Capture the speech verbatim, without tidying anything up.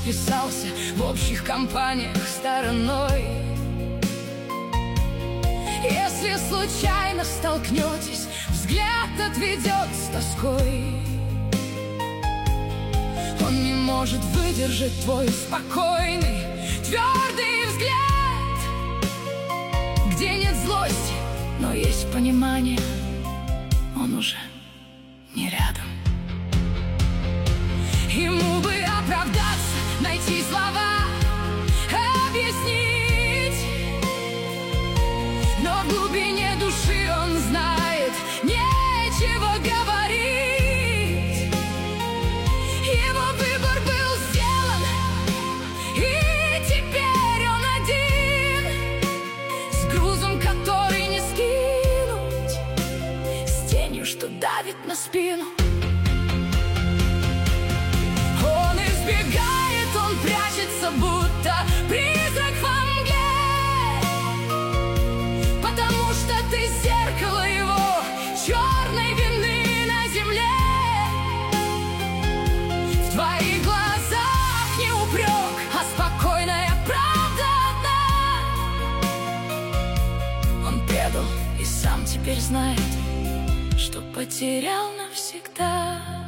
списался в общих компаниях стороной. Если случайно столкнетесь, взгляд отведет с тоской. Он не может выдержать твой спокойный, твердый взгляд, где нет злости, но есть понимание. Он уже не рядом. Ему бы оправдаться, найти слова, объяснить, но в глубине души он знает, нечего говорить. Его выбор был сделан, и теперь он один, с грузом, который не скинуть, с тенью, что давит на спину. Он избегает, он прячется, будто призрак во мгле, потому что ты зеркало его черной вины на земле. В твоих глазах не упрек, а спокойная правда одна. Он предал и сам теперь знает, что потерял навсегда.